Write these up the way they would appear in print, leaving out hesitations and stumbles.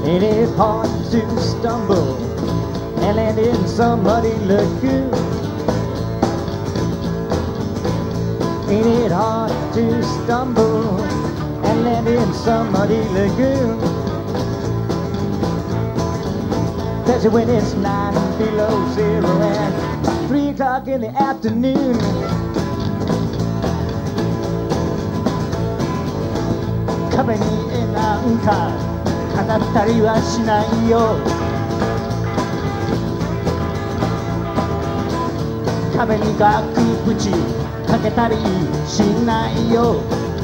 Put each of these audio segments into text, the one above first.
Ain't it hard to stumble and land in some muddy lagoon? Ain't it hard to stumble and land in some muddy lagoon? Especially when it's 9 below zero and 3 o'clock in the afternoon.壁に絵なんか飾ったりはしないよ。壁に額縁かけたりしないよ。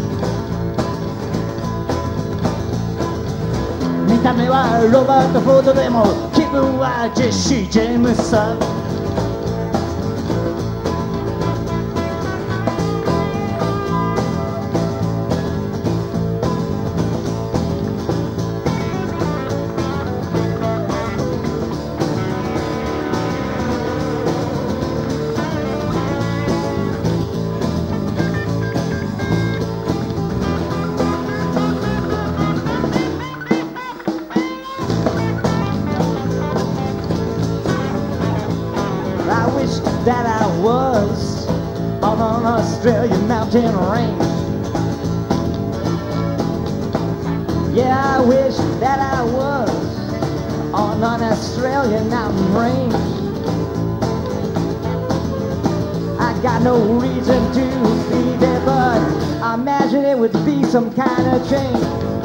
見た目はロバート・フォードでも気分はジェシー・ジェームスさん。That I was on an Australian mountain range. Yeah, I wish that I was on an Australian mountain range. I got no reason to be there, but I imagine it would be some kind of change.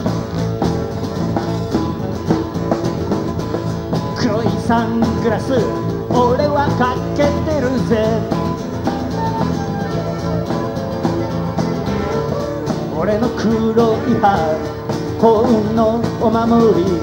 黒いサングラス俺はかけてるぜ。俺の黒い歯幸運のお守り。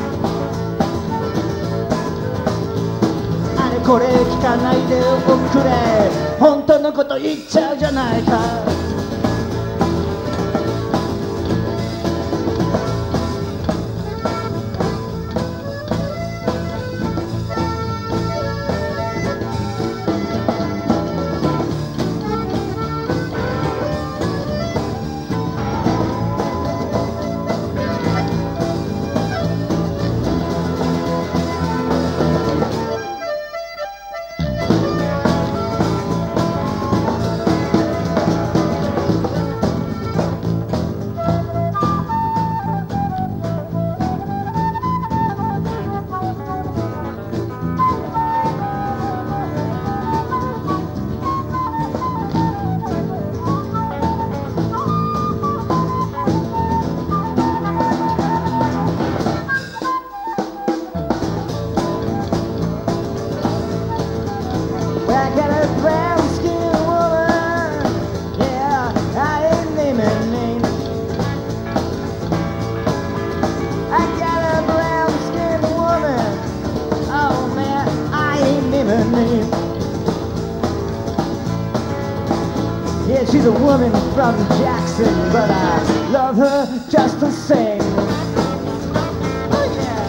あれこれ聞かないでおくれ。本当のこと言っちゃうじゃないか。Yeah, she's a woman from Jackson, but I love her just the same. Oh yeah.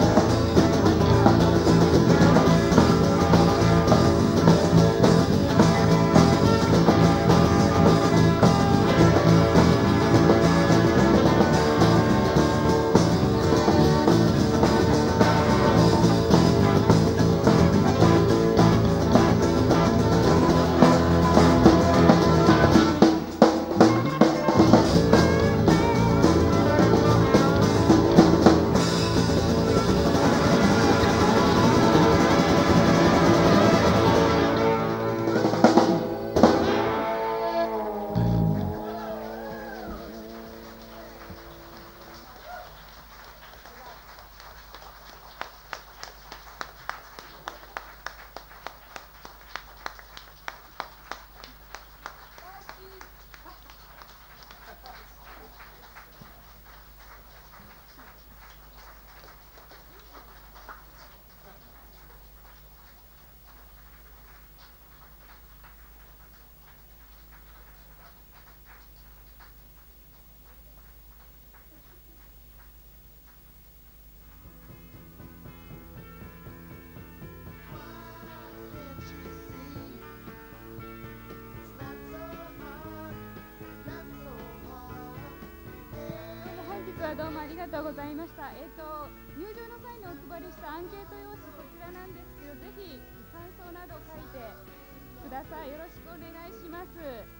はどうもありがとうございました。入場の際にお配りしたアンケート用紙、こちらなんですけど、ぜひ感想など書いてください。よろしくお願いします。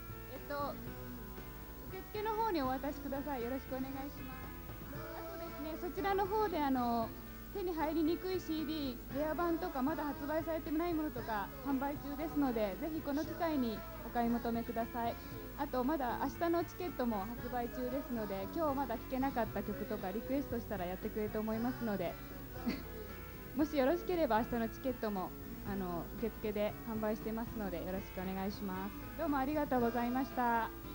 受付の方にお渡しください。よろしくお願いします。あとですね、そちらの方で手に入りにくい CD、レア版とかまだ発売されてないものとか販売中ですので、ぜひこの機会にお買い求めください。あとまだ明日のチケットも発売中ですので、今日まだ聴けなかった曲とかリクエストしたらやってくれると思いますのでもしよろしければ明日のチケットも受付で販売してますのでよろしくお願いします。どうもありがとうございました。